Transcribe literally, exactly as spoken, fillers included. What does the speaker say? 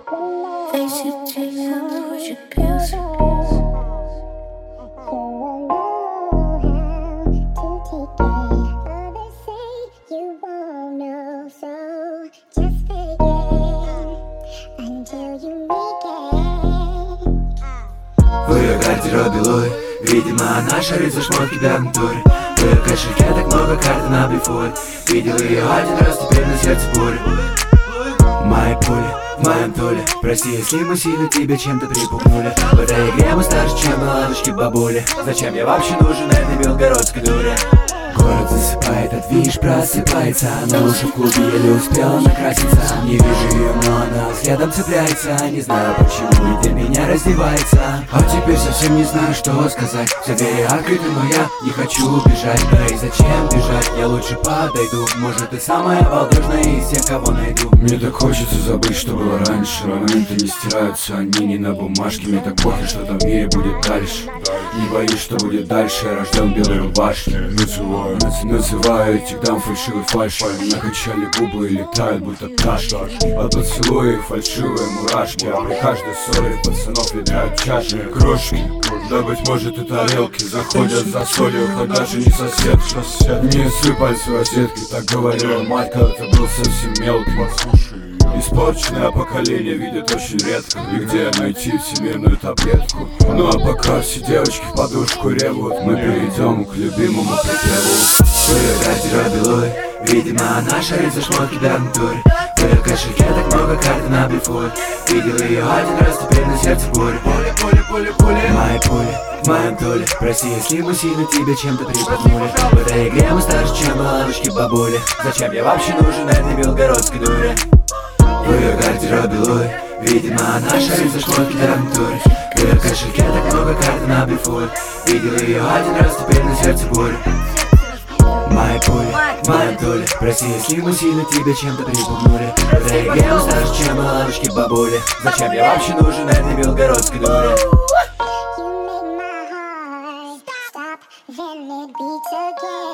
В ее гардеробе Луи, видимо, она шарит за шмотки в агентуре. В ее кошельке так много карт на блефует. Видел ее один раз, теперь на сердце буря. Мои пули в моем туле. Прости, если мы сильно тебя чем-то припугнули. В этой игре мы старше, чем ладушки бабули. Зачем я вообще нужен этой белгородской дуре? Город засыпает, от видишь, просыпается. Она уже в клубе еле успела накраситься. Не вижу ее, но она взглядом цепляется. Не знаю почему и для меня раздевается. А теперь совсем не знаю, что сказать. Все двери открыты, но я не хочу убежать. Да и зачем бежать, я лучше подойду. Может, ты самая балдежная из всех, кого найду. Мне так хочется забыть, что было раньше. Моменты не стираются, они не на бумажке. Мне так похер, что там в мире будет дальше. Не боюсь, что будет дальше, я рожден в белой рубашке. Называю, называю этих дам фальшивой фальшью. Накачали губы и летают, будто пташки. От поцелуев фальшивые мурашки. А при каждой ссоре пацанов летают чаши. Крошки, да быть может и тарелки. Заходят за солью, хоть даже не сосед. Не сыпай свои сетки, так говорила мать, когда ты был совсем мелкий. Испорченное поколение видят очень редко. И где найти всемирную таблетку? Ну а пока все девочки в подушку ревут, мы перейдем к любимому припеву. В ее гардеробе Луи, видимо, она шарит за шмотки в агентуре. В ее кошельке так много карт на блефует. Видел ее один раз, теперь на сердце буря. Пули, пули, пули, пули. Мои пули в моем туле. Прости, если мы сильно тебя чем-то припугнули. В этой игре мы старше, чем ладушки бабули. Зачем я вообще нужен этой белгородской дуре? В ее гардеробе Луи, видимо, она шарит за шмотки в агентуре. В ее кошельке так много карт на блефует. Видел ее один раз, теперь на сердце буря. Мои пули в моем туле. Прости, если мы сильно тебя чем-то припугнули. В этой игре мы старше, чем ладушки бабули. Зачем я вообще нужен этой белгородской дуре? Then it beats again.